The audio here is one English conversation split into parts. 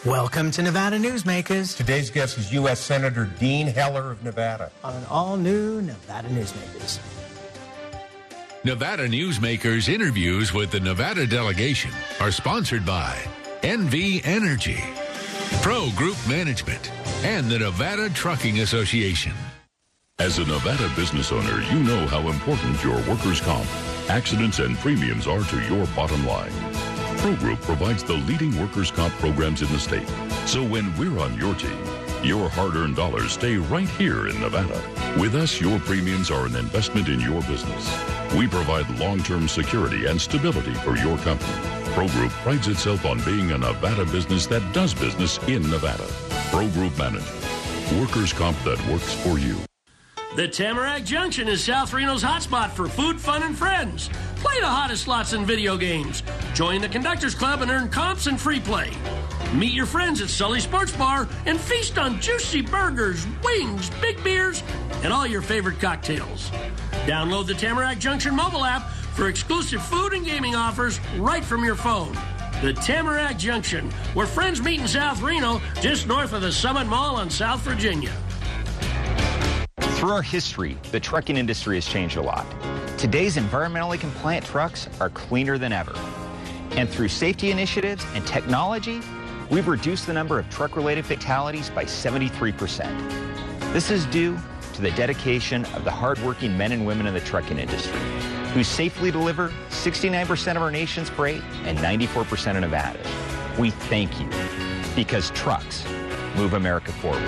Welcome to Nevada Newsmakers. Today's guest is U.S. Senator Dean Heller of Nevada. On an all-new Nevada Newsmakers. Nevada Newsmakers interviews with the Nevada delegation are sponsored by NV Energy, Pro Group Management, and the Nevada Trucking Association. As a Nevada business owner, you know how important your workers' comp, accidents, and premiums are to your bottom line. Pro Group provides the leading workers' comp programs in the state. So when we're on your team, your hard-earned dollars stay right here in Nevada. With us, your premiums are an investment in your business. We provide long-term security and stability for your company. Pro Group prides itself on being a Nevada business that does business in Nevada. Pro Group Management. Workers' comp that works for you. The Tamarack Junction is South Reno's hotspot for food, fun, and friends. Play the hottest slots and video games. Join the Conductors Club and earn comps and free play. Meet your friends at Sully Sports Bar and feast on juicy burgers, wings, big beers, and all your favorite cocktails. Download the Tamarack Junction mobile app for exclusive food and gaming offers right from your phone. The Tamarack Junction, where friends meet in South Reno, just north of the Summit Mall on South Virginia. Through our history, the trucking industry has changed a lot. Today's environmentally compliant trucks are cleaner than ever. And through safety initiatives and technology, we've reduced the number of truck-related fatalities by 73%. This is due to the dedication of the hardworking men and women in the trucking industry, who safely deliver 69% of our nation's freight and 94% of Nevada's. We thank you, because trucks move America forward.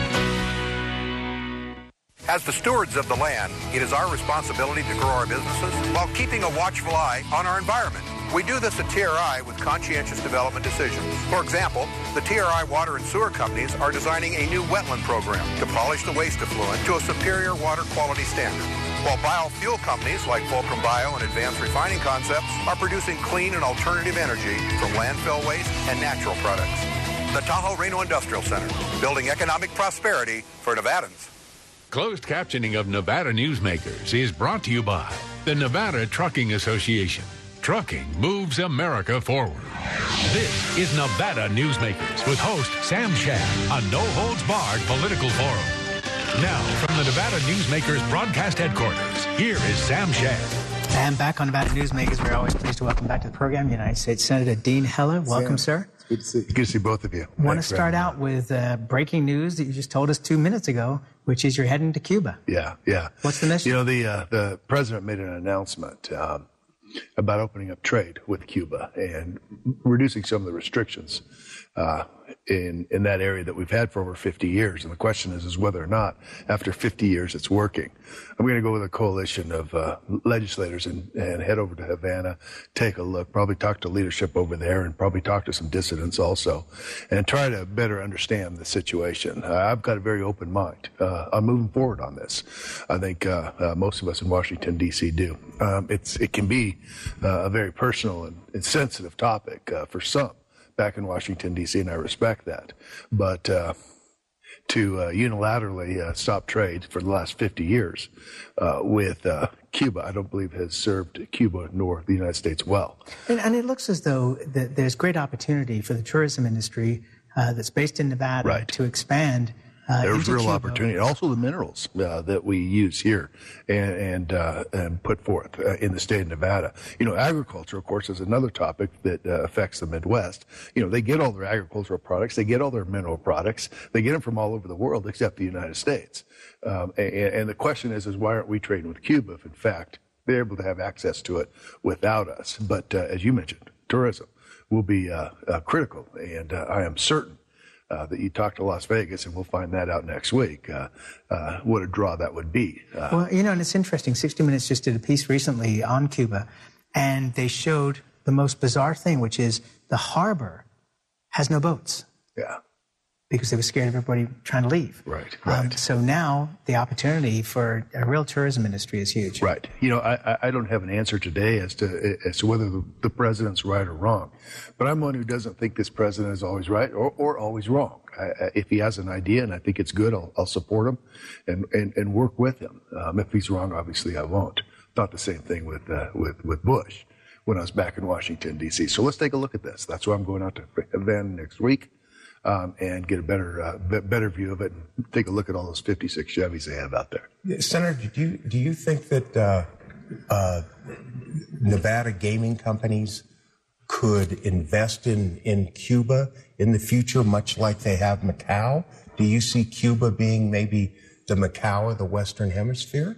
As the stewards of the land, it is our responsibility to grow our businesses while keeping a watchful eye on our environment. We do this at TRI with conscientious development decisions. For example, the TRI water and sewer companies are designing a new wetland program to polish the waste effluent to a superior water quality standard, while biofuel companies like Fulcrum Bio and Advanced Refining Concepts are producing clean and alternative energy from landfill waste and natural products. The Tahoe Reno Industrial Center, building economic prosperity for Nevadans. Closed captioning of Nevada Newsmakers is brought to you by the Nevada Trucking Association. Trucking moves America forward. This is Nevada Newsmakers with host Sam Shad, a no-holds-barred political forum. Now, from the Nevada Newsmakers broadcast headquarters, here is Sam Shad. And back on Nevada Newsmakers, we're always pleased to welcome back to the program United States Senator Dean Heller. Welcome, sir. Good to see you. Good to see both of you. I want to start out with breaking news that you just told us 2 minutes ago, which is you're heading to Cuba. Yeah. What's the mission? You know, the president made an announcement about opening up trade with Cuba and reducing some of the restrictions in that area that we've had for over 50 years. And the question is whether or not, after 50 years, it's working. I'm going to go with a coalition of legislators and head over to Havana, take a look, probably talk to leadership over there, and probably talk to some dissidents also, and try to better understand the situation. I've got a very open mind. I'm moving forward on this. I think most of us in Washington, D.C. do. It can be a very personal and sensitive topic for some back in Washington, D.C., and I respect that. But to unilaterally stop trade for the last 50 years with Cuba, I don't believe has served Cuba nor the United States well. And it looks as though that there's great opportunity for the tourism industry that's based in Nevada to expand. There's real opportunity. Also the minerals that we use here and put forth in the state of Nevada. You know, agriculture, of course, is another topic that affects the Midwest. You know, they get all their agricultural products. They get all their mineral products. They get them from all over the world except the United States. And the question is why aren't we trading with Cuba if, in fact, they're able to have access to it without us? But as you mentioned, tourism will be critical, and I am certain that you talk to Las Vegas, and we'll find that out next week, what a draw that would be. Well, you know, and it's interesting. 60 Minutes just did a piece recently on Cuba, and they showed the most bizarre thing, which is the harbor has no boats. Yeah. Because they were scared of everybody trying to leave. Right. So now the opportunity for a real tourism industry is huge. Right. You know, I don't have an answer today as to whether the president's right or wrong. But I'm one who doesn't think this president is always right or always wrong. If he has an idea and I think it's good, I'll support him and work with him. If he's wrong, obviously I won't. Thought the same thing with Bush when I was back in Washington, D.C. So let's take a look at this. That's why I'm going out to Havana next week. and get a better view of it and take a look at all those 56 Chevys they have out there. Senator, do you think that Nevada gaming companies could invest in Cuba in the future, much like they have Macau? Do you see Cuba being maybe the Macau of the Western Hemisphere?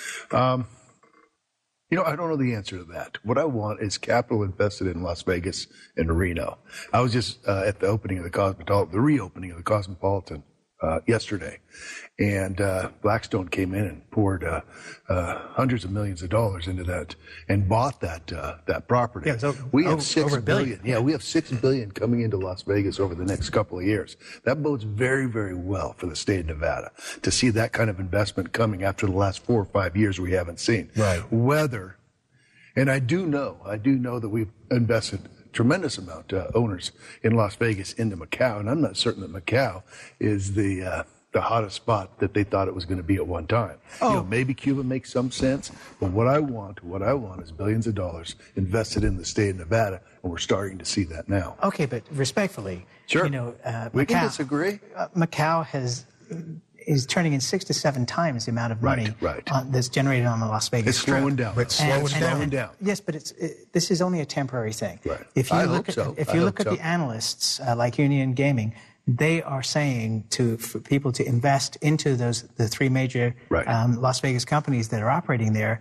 I don't know the answer to that. What I want is capital invested in Las Vegas and Reno. I was just at the opening of the reopening of the Cosmopolitan yesterday, and Blackstone came in and poured hundreds of millions of dollars into that and bought that property. Yeah, we have $6 billion. Yeah, we have $6 billion coming into Las Vegas over the next couple of years. That bodes very, very well for the state of Nevada to see that kind of investment coming after the last 4 or 5 years we haven't seen. Right. And I do know that we've invested tremendous amount owners in Las Vegas into Macau, and I'm not certain that Macau is the hottest spot that they thought it was going to be at one time. Maybe Cuba makes some sense, but what I want is billions of dollars invested in the state of Nevada, and we're starting to see that now. Okay, but respectfully, sure, we can disagree. Macau is turning in 6 to 7 times the amount of money that's generated on the Las Vegas Strip. Slowing down. It's slowing down. Yes, but this is only a temporary thing. Right. If you look at the analysts like Union Gaming, they are saying for people to invest into the 3 major Las Vegas companies that are operating there.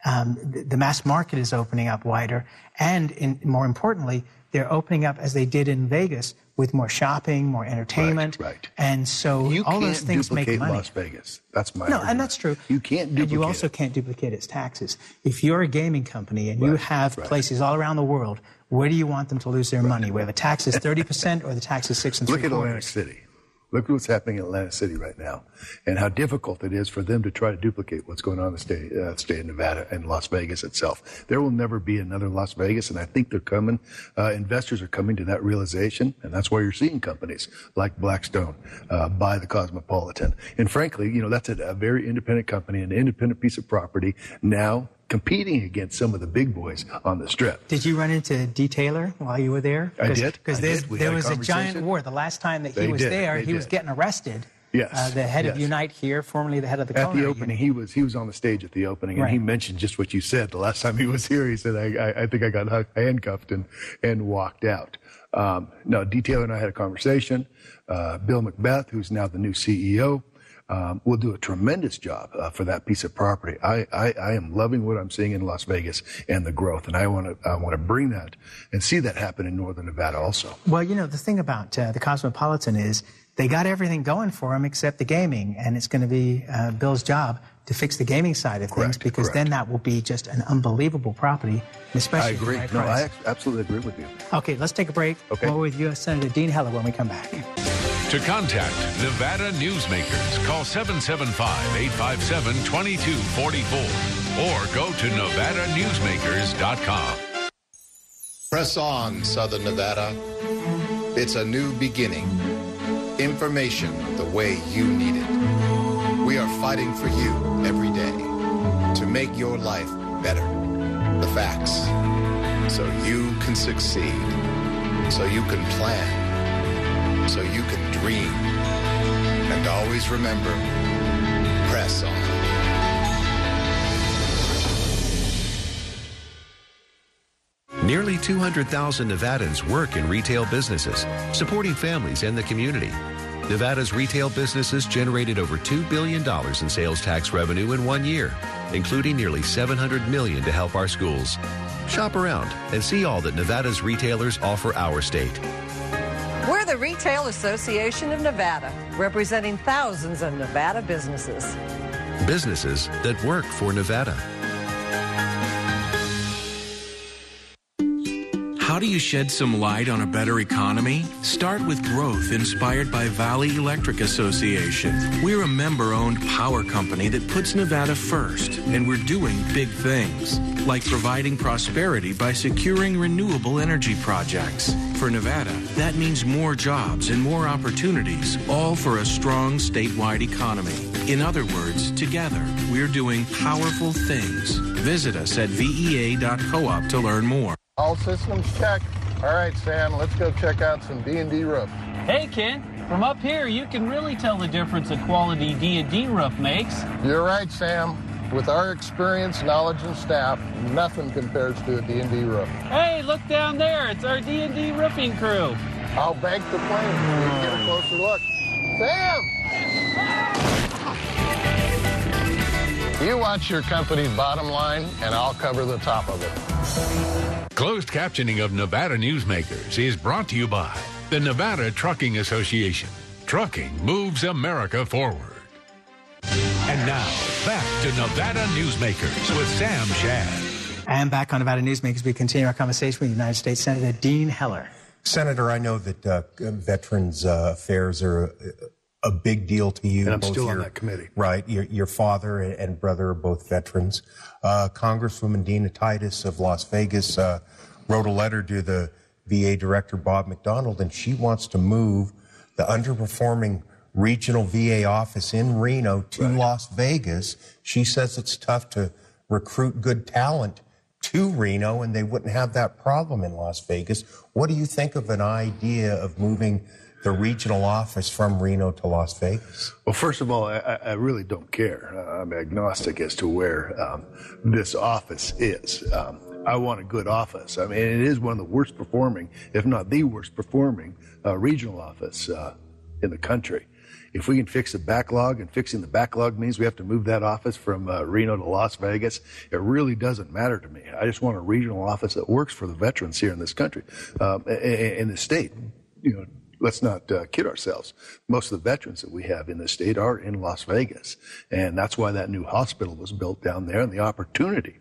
The mass market is opening up wider, and more importantly, they're opening up as they did in Vegas with more shopping, more entertainment. Right. And so all those things make money. Las Vegas. That's my argument. And that's true. You can't duplicate And you also can't duplicate its taxes. If you're a gaming company and you have places all around the world, where do you want them to lose their money? Where the tax is 30% or the tax is 6 3/4? Look at Atlantic City. Look at what's happening in Atlantic City right now, and how difficult it is for them to try to duplicate what's going on in the state of Nevada and Las Vegas itself. There will never be another Las Vegas, and I think they're coming. Investors are coming to that realization, and that's why you're seeing companies like Blackstone buy the Cosmopolitan. And frankly, that's a very independent company, an independent piece of property now competing against some of the big boys on the Strip. Did you run into Detailer while you were there? I did. Because there was a giant war. The last time that he was there, he was getting arrested. Yes. The head of Unite here, formerly the head of the At the opening, he was on the stage at the opening, and he mentioned just what you said. The last time he was here, he said, I think I got handcuffed and walked out. No, Detailer and I had a conversation. Bill Macbeth, who's now the new CEO, will do a tremendous job for that piece of property. I am loving what I'm seeing in Las Vegas and the growth, and I want to bring that and see that happen in Northern Nevada also. Well, the thing about the Cosmopolitan is they got everything going for them except the gaming, and it's going to be Bill's job to fix the gaming side of things, because then that will be just an unbelievable property, especially I agree. At the right price. I absolutely agree with you. Okay, let's take a break. Okay. More with U.S. Senator Dean Heller when we come back. To contact Nevada Newsmakers, call 775-857-2244 or go to NevadaNewsmakers.com. Press on, Southern Nevada. It's a new beginning. Information the way you need it. We are fighting for you every day to make your life better. The facts. So you can succeed. So you can plan. So you can dream. And always remember, press on. Nearly 200,000 Nevadans work in retail businesses, supporting families and the community. Nevada's retail businesses generated over $2 billion in sales tax revenue in 1 year, including nearly $700 million to help our schools. Shop around and see all that Nevada's retailers offer our state. We're the Retail Association of Nevada, representing thousands of Nevada businesses. Businesses that work for Nevada. How do you shed some light on a better economy? Start with growth inspired by Valley Electric Association. We're a member-owned power company that puts Nevada first, and we're doing big things, like providing prosperity by securing renewable energy projects. For Nevada, that means more jobs and more opportunities, all for a strong statewide economy. In other words, together, we're doing powerful things. Visit us at vea.coop to learn more. All systems check. All right, Sam, let's go check out some D&D roof. Hey, Ken, from up here, you can really tell the difference a quality D&D roof makes. You're right, Sam. With our experience, knowledge, and staff, nothing compares to a D&D roof. Hey, look down there. It's our D&D roofing crew. I'll bank the plane so we can get a closer look. Sam! You watch your company's bottom line, and I'll cover the top of it. Closed captioning of Nevada Newsmakers is brought to you by the Nevada Trucking Association. Trucking moves America forward. And now, back to Nevada Newsmakers with Sam Shad. And back on Nevada Newsmakers, we continue our conversation with United States Senator Dean Heller. Senator, I know that veterans affairs are a big deal to you. And I'm still on that committee. Right. Your father and brother are both veterans. Congresswoman Dina Titus of Las Vegas wrote a letter to the VA Director Bob McDonald, and she wants to move the underperforming regional VA office in Reno to Las Vegas. She says it's tough to recruit good talent to Reno, and they wouldn't have that problem in Las Vegas. What do you think of an idea of moving the regional office from Reno to Las Vegas? Well, first of all, I really don't care. I'm agnostic as to where this office is. I want a good office. I mean, it is one of the worst performing, if not the worst performing, regional office in the country. If we can fix the backlog, and fixing the backlog means we have to move that office from Reno to Las Vegas, it really doesn't matter to me. I just want a regional office that works for the veterans here in this country, in the state. You know, let's not kid ourselves. Most of the veterans that we have in the state are in Las Vegas, and that's why that new hospital was built down there. And the opportunity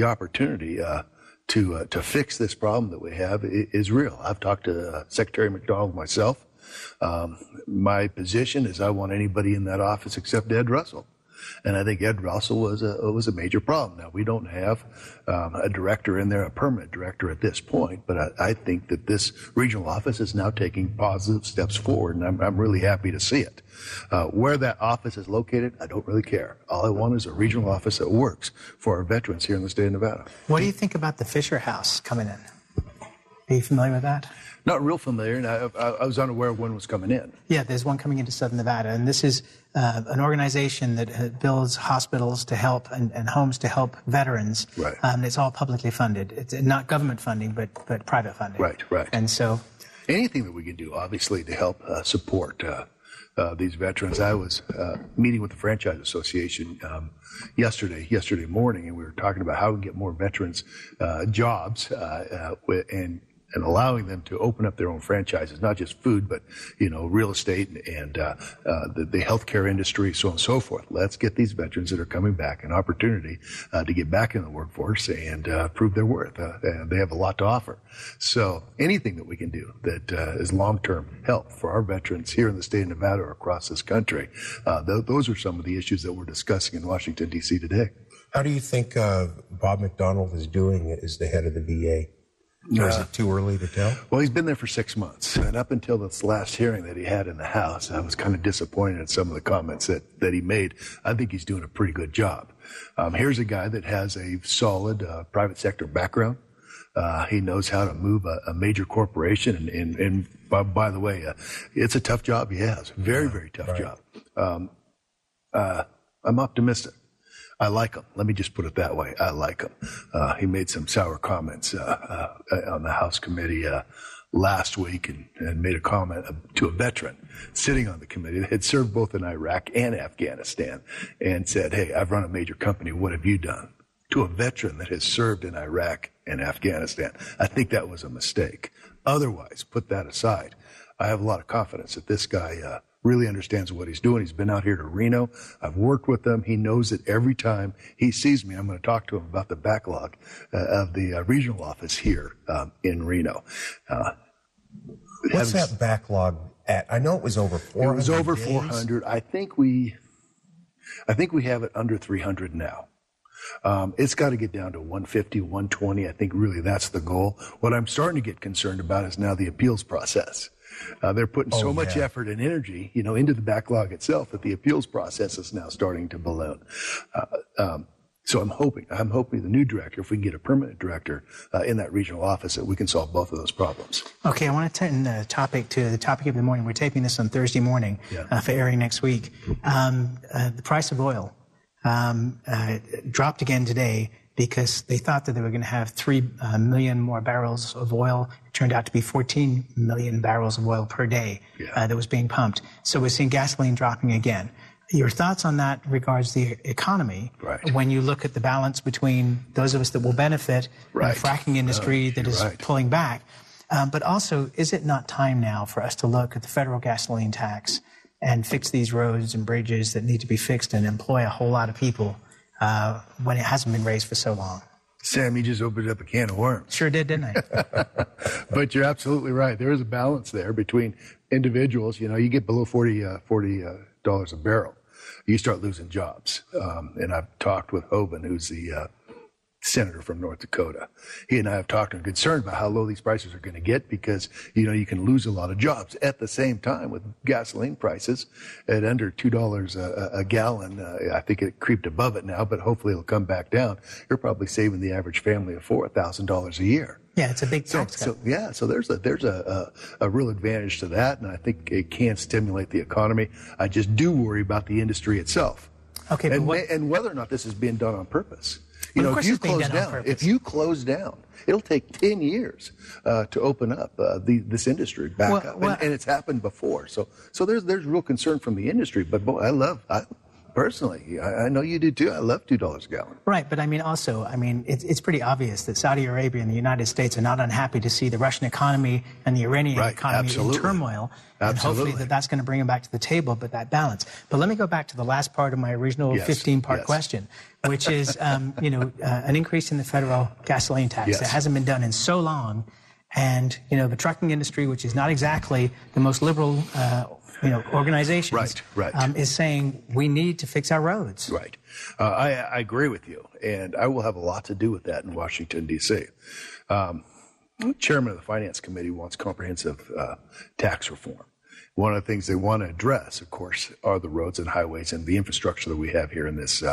to fix this problem that we have is real. I've talked to Secretary McDonald myself. My position is I want anybody in that office except Ed Russell. And I think Ed Russell was a major problem. Now, we don't have a director in there, a permanent director at this point, but I think that this regional office is now taking positive steps forward, and I'm really happy to see it. Where that office is located, I don't really care. All I want is a regional office that works for our veterans here in the state of Nevada. What do you think about the Fisher House coming in? Are you familiar with that? Not real familiar, and I was unaware of when it was coming in. Yeah, there's one coming into Southern Nevada, and this is an organization that builds hospitals to help and homes to help veterans. Right. It's all publicly funded. It's not government funding, but private funding. Right. And so, anything that we can do, obviously, to help support these veterans. I was meeting with the Franchise Association yesterday morning, and we were talking about how we can get more veterans jobs and allowing them to open up their own franchises, not just food, but, you know, real estate and the healthcare industry, so on and so forth. Let's get these veterans that are coming back an opportunity to get back in the workforce and prove their worth. And they have a lot to offer. So anything that we can do that is long-term help for our veterans here in the state of Nevada or across this country, those are some of the issues that we're discussing in Washington, D.C. today. How do you think Bob McDonald is doing as the head of the VA? Or is it too early to tell? Well, he's been there for 6 months. And up until this last hearing that he had in the House, I was kind of disappointed at some of the comments that he made. I think he's doing a pretty good job. Here's a guy that has a solid private sector background. He knows how to move a major corporation. And by the way, it's a tough job he has. Very, very tough job. I'm optimistic. I like him. Let me just put it that way. I like him. He made some sour comments on the House committee last week and made a comment to a veteran sitting on the committee that had served both in Iraq and Afghanistan and said, "Hey, I've run a major company. What have you done?" To a veteran that has served in Iraq and Afghanistan. I think that was a mistake. Otherwise, put that aside. I have a lot of confidence that this guy really understands what he's doing. He's been out here to Reno. I've worked with him. He knows that every time he sees me, I'm going to talk to him about the backlog of the regional office here in Reno. What's that backlog at? I know it was over 400. It was over days. 400. I think we have it under 300 now. It's got to get down to 150, 120. I think really that's the goal. What I'm starting to get concerned about is now the appeals process. They're putting so much effort and energy, into the backlog itself that the appeals process is now starting to balloon. So I'm hoping the new director, if we can get a permanent director in that regional office, that we can solve both of those problems. Okay, I want to turn the topic to the topic of the morning. We're taping this on Thursday morning for airing next week. The price of oil dropped again today because they thought that they were going to have 3 million more barrels of oil. It turned out to be 14 million barrels of oil per day that was being pumped. So we're seeing gasoline dropping again. Your thoughts on that regards the economy, when you look at the balance between those of us that will benefit and the fracking industry that is pulling back. But also, is it not time now for us to look at the federal gasoline tax and fix these roads and bridges that need to be fixed and employ a whole lot of people when it hasn't been raised for so long? Sam, you just opened up a can of worms. Sure did, didn't I? But you're absolutely right. There is a balance there between individuals. You know, you get below $40 a barrel, you start losing jobs. And I've talked with Hoeven, who's the senator from North Dakota. He and I have talked and concerned about how low these prices are going to get because, you know, you can lose a lot of jobs. At the same time, with gasoline prices at under $2 a gallon, I think it creeped above it now, but hopefully it'll come back down. You're probably saving the average family of $4,000 a year. Yeah, it's a big tax cut. So there's a real advantage to that, and I think it can stimulate the economy. I just do worry about the industry itself. Okay, and whether or not this is being done on purpose. You know, if you close down, it'll take 10 years to open up this industry back up, and it's happened before. So there's real concern from the industry. But boy, personally, I know you do too. I love $2 a gallon. Right, but it's pretty obvious that Saudi Arabia and the United States are not unhappy to see the Russian economy and the Iranian economy in turmoil. And hopefully that's going to bring them back to the table, but that balance. But let me go back to the last part of my original 15-part question, which is, an increase in the federal gasoline tax that hasn't been done in so long. And, the trucking industry, which is not exactly the most liberal organizations is saying we need to fix our roads. Right. I agree with you, and I will have a lot to do with that in Washington, D.C. Chairman of the Finance Committee wants comprehensive tax reform. One of the things they want to address, of course, are the roads and highways and the infrastructure that we have here in this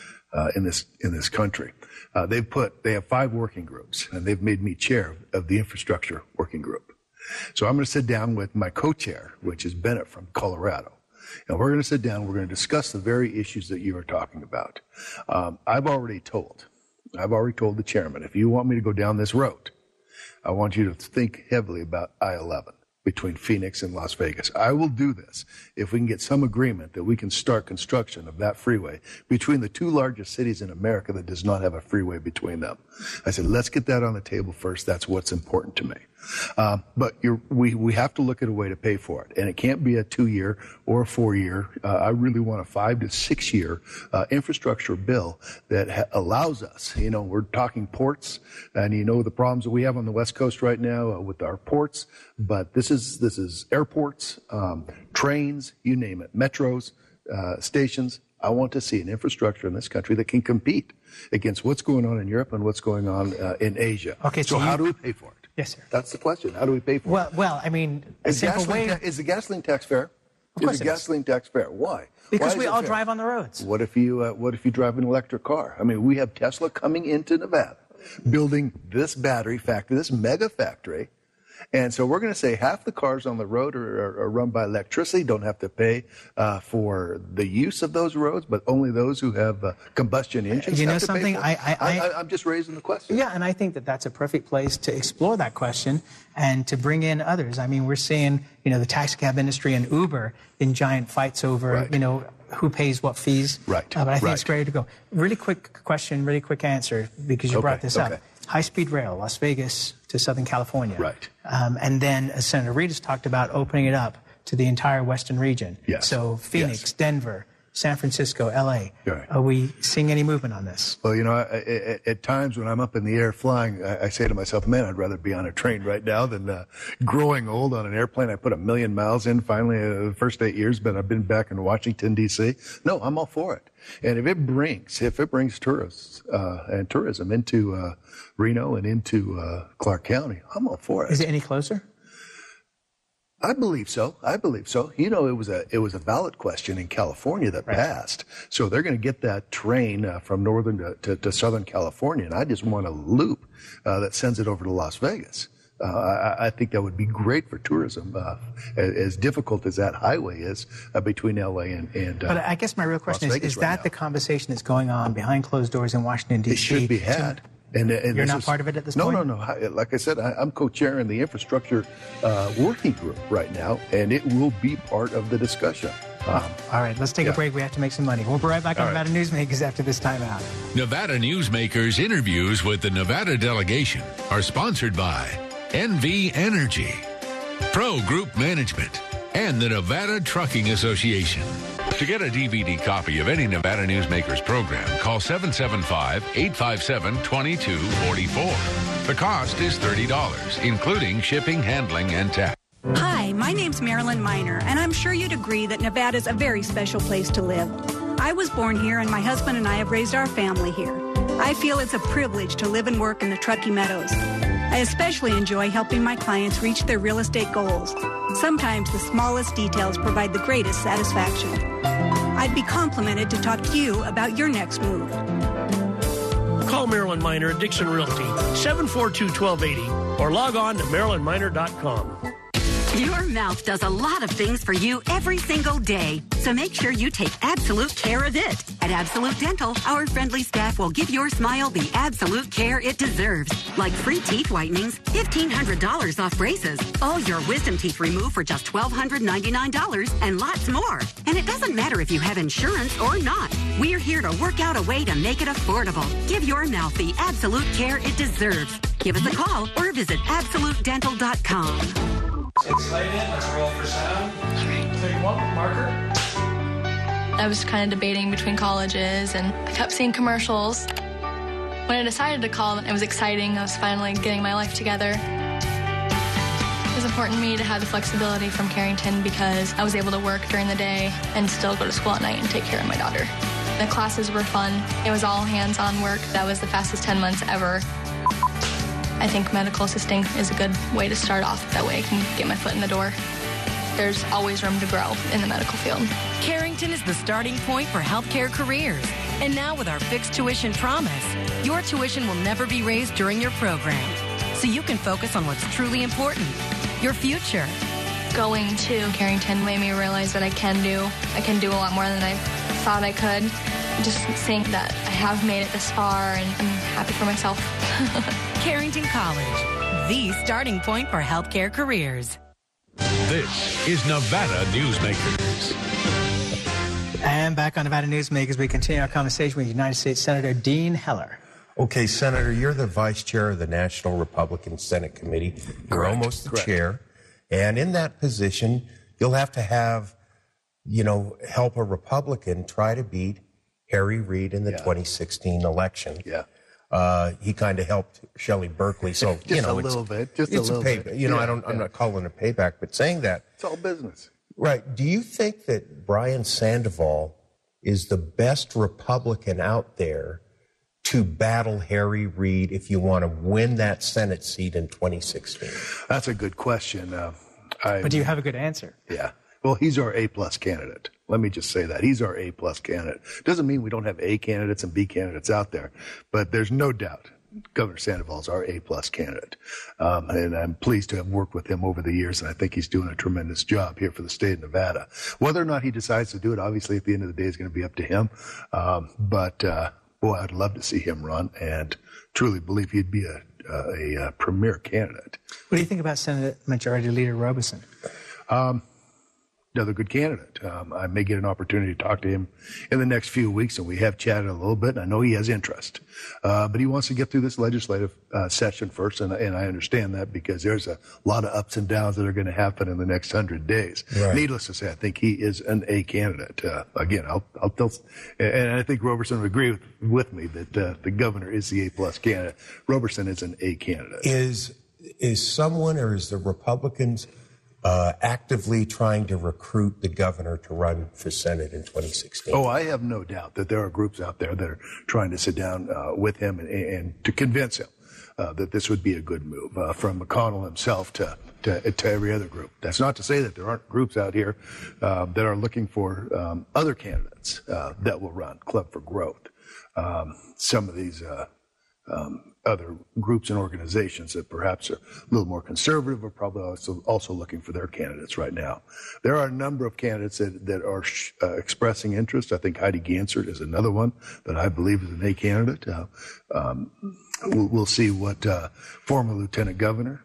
country. They have 5 working groups, and they've made me chair of the infrastructure working group. So I'm going to sit down with my co-chair, which is Bennett from Colorado. And we're going to sit down, we're going to discuss the very issues that you are talking about. I've already told the chairman, if you want me to go down this road, I want you to think heavily about I-11 between Phoenix and Las Vegas. I will do this if we can get some agreement that we can start construction of that freeway between the 2 largest cities in America that does not have a freeway between them. I said, let's get that on the table first. That's what's important to me. But we have to look at a way to pay for it, and it can't be a 2-year or a 4-year. I really want a 5 to 6 year infrastructure bill that allows us. We're talking ports, and the problems that we have on the West Coast right now with our ports. But this is airports, trains, you name it, metros, stations. I want to see an infrastructure in this country that can compete against what's going on in Europe and what's going on in Asia. Okay, so how do we pay for it? Yes, sir. That's the question. How do we pay for it? Well, is the gasoline tax fair? Of course, is the gasoline tax fair? Why? Because we all drive on the roads. What if you drive an electric car? I mean, we have Tesla coming into Nevada, building this battery factory, this mega factory. And so we're going to say half the cars on the road are run by electricity, don't have to pay for the use of those roads, but only those who have combustion engines have to pay for it. I'm just raising the question. Yeah, and I think that that's a perfect place to explore that question and to bring in others. I mean, we're seeing, the taxi cab industry and Uber in giant fights over, who pays what fees. Right. But I think it's ready to go. Really quick question, really quick answer, because you brought this up. High-speed rail, Las Vegas to Southern California. Right. And then, as Senator Reid has talked about, opening it up to the entire western region. Yes. So Phoenix, Denver, San Francisco, L.A. Right. Are we seeing any movement on this? Well, at times when I'm up in the air flying, I say to myself, man, I'd rather be on a train right now than growing old on an airplane. I put 1 million miles in finally the first 8 years, but I've been back in Washington, D.C. No, I'm all for it. And if it brings tourists and tourism into Reno and into Clark County, I'm all for it. Is it any closer? I believe so. You know, it was a ballot question in California that passed. So they're going to get that train from northern to southern California, and I just want a loop that sends it over to Las Vegas. I think that would be great for tourism, as difficult as that highway is between L.A. and But I guess my real question is that the conversation that's going on behind closed doors in Washington, D.C.? It should be had. And you're not part of it at this point? No. Like I said, I'm co-chairing the infrastructure working group right now, and it will be part of the discussion. All right, let's take a break. We have to make some money. We'll be right back on Nevada Newsmakers after this time out. Nevada Newsmakers interviews with the Nevada delegation are sponsored by NV Energy, Pro Group Management, and the Nevada Trucking Association. To get a DVD copy of any Nevada Newsmakers program, call 775-857-2244. The cost is $30, including shipping, handling, and tax. Hi, my name's Marilyn Miner, and I'm sure you'd agree that Nevada's a very special place to live. I was born here, and my husband and I have raised our family here. I feel it's a privilege to live and work in the Truckee Meadows. I especially enjoy helping my clients reach their real estate goals. Sometimes the smallest details provide the greatest satisfaction. I'd be complimented to talk to you about your next move. Call Marilyn Miner at Dixon Realty, 742-1280, or log on to marilynminer.com. Your mouth does a lot of things for you every single day, so make sure you take absolute care of it. At Absolute Dental, our friendly staff will give your smile the absolute care it deserves, like free teeth whitenings, $1,500 off braces, all your wisdom teeth removed for just $1,299, and lots more. And it doesn't matter if you have insurance or not. We're here to work out a way to make it affordable. Give your mouth the absolute care it deserves. Give us a call or visit AbsoluteDental.com. Excited, let's roll for sound. 31, marker. I was kind of debating between colleges, and I kept seeing commercials. When I decided to call, it was exciting. I was finally getting my life together. It was important to me to have the flexibility from Carrington because I was able to work during the day and still go to school at night and take care of my daughter. The classes were fun. It was all hands-on work. That was the fastest 10 months ever. I think medical assisting is a good way to start off. That way I can get my foot in the door. There's always room to grow in the medical field. Carrington is the starting point for healthcare careers. And now with our fixed tuition promise, your tuition will never be raised during your program. So you can focus on what's truly important, your future. Going to Carrington made me realize that I can do a lot more than I thought I could. Just seeing that I have made it this far, and I'm happy for myself. Carrington College, the starting point for healthcare careers. This is Nevada Newsmakers. And back on Nevada Newsmakers, we continue our conversation with United States Senator Dean Heller. Okay, Senator, you're the vice chair of the National Republican Senate Committee. You're almost the chair. And in that position, you'll have to help a Republican try to beat Harry Reid in the 2016 election. Yeah. He kind of helped Shelley Berkeley. So, just a little bit. I'm not calling it a payback, but saying that. It's all business. Right. Do you think that Brian Sandoval is the best Republican out there to battle Harry Reid if you want to win that Senate seat in 2016? That's a good question. But do you have a good answer? Yeah. Well, he's our A-plus candidate. Let me just say that. He's our A-plus candidate. Doesn't mean we don't have A candidates and B candidates out there, but there's no doubt Governor Sandoval is our A-plus candidate. And I'm pleased to have worked with him over the years, and I think he's doing a tremendous job here for the state of Nevada. Whether or not he decides to do it, obviously, at the end of the day, is going to be up to him. But I'd love to see him run and truly believe he'd be a premier candidate. What do you think about Senate Majority Leader Robeson? Another good candidate. I may get an opportunity to talk to him in the next few weeks, and we have chatted a little bit, and I know he has interest. But he wants to get through this legislative session first, and I understand that because there's a lot of ups and downs that are going to happen in the next 100 days. Right. Needless to say, I think he is an A candidate. Again, I'll tell, and I think Roberson would agree with me that the governor is the A-plus candidate. Roberson is an A candidate. Is someone, or is the Republicans actively trying to recruit the governor to run for Senate in 2016? Oh, I have no doubt that there are groups out there that are trying to sit down with him and to convince him. that this would be a good move, from McConnell himself to every other group. That's not to say that there aren't groups out here that are looking for other candidates that will run. Club for Growth. Some of these other groups and organizations that perhaps are a little more conservative are probably also looking for their candidates right now. There are a number of candidates that are expressing interest. I think Heidi Gansert is another one that I believe is an A candidate. We'll see what former lieutenant governor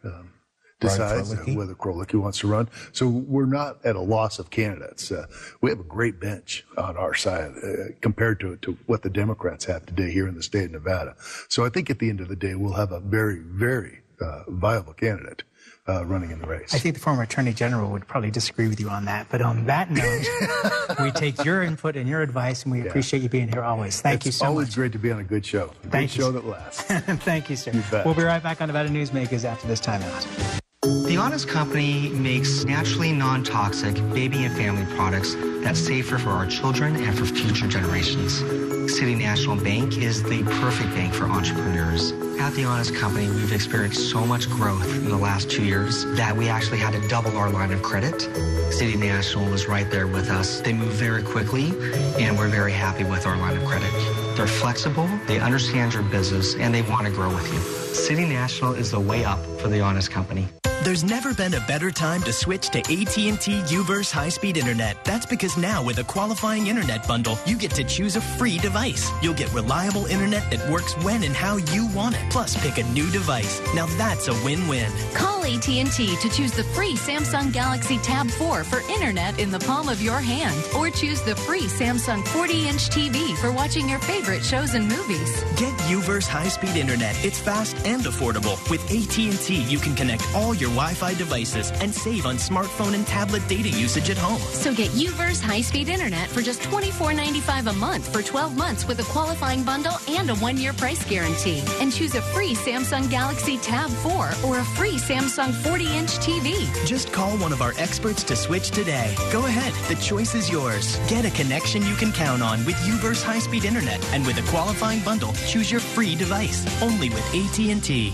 decides whether Krolicki wants to run. So we're not at a loss of candidates. We have a great bench on our side compared to what the Democrats have today here in the state of Nevada. So I think at the end of the day, we'll have a very, very viable candidate running in the race. I think the former Attorney General would probably disagree with you on that. But on that note, we take your input and your advice, and we appreciate you being here always. Thank you so much. It's always great to be on a good show. A good show that lasts. Thank you, sir. You bet. We'll be right back on Nevada Newsmakers after this time out. The Honest Company makes naturally non-toxic baby and family products that's safer for our children and for future generations. City National Bank is the perfect bank for entrepreneurs. At The Honest Company, we've experienced so much growth in the last 2 years that we actually had to double our line of credit. City National was right there with us. They move very quickly, and we're very happy with our line of credit. They're flexible, they understand your business, and they want to grow with you. City National is the way up for The Honest Company. There's never been a better time to switch to AT&T U-verse high-speed internet. That's because now with a qualifying internet bundle, you get to choose a free device. You'll get reliable internet that works when and how you want it. Plus, pick a new device. Now that's a win-win. Call AT&T to choose the free Samsung Galaxy Tab 4 for internet in the palm of your hand. Or choose the free Samsung 40-inch TV for watching your favorite shows and movies. Get U-verse high-speed internet. It's fast and affordable. With AT&T, you can connect all your Wi-Fi devices and save on smartphone and tablet data usage at home. So get U-verse high-speed internet for just $24.95 a month for 12 months with a qualifying bundle and a 1-year price guarantee. And choose a free Samsung Galaxy Tab 4 or a free Samsung 40-inch TV. Just call one of our experts to switch today. Go ahead. The choice is yours. Get a connection you can count on with U-verse high-speed internet. And with a qualifying bundle, choose your free device. Only with AT&T.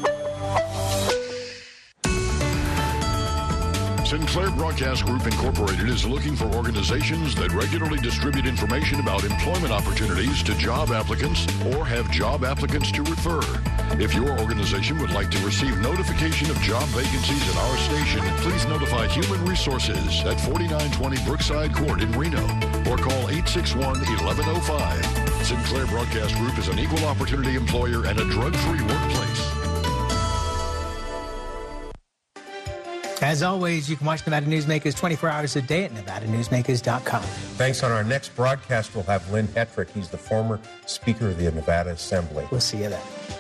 Sinclair Broadcast Group Incorporated is looking for organizations that regularly distribute information about employment opportunities to job applicants or have job applicants to refer. If your organization would like to receive notification of job vacancies at our station, please notify Human Resources at 4920 Brookside Court in Reno or call 861-1105. Sinclair Broadcast Group is an equal opportunity employer and a drug-free workplace. As always, you can watch Nevada Newsmakers 24 hours a day at NevadaNewsmakers.com. Thanks. On our next broadcast, we'll have Lynn Hetrick. He's the former Speaker of the Nevada Assembly. We'll see you then.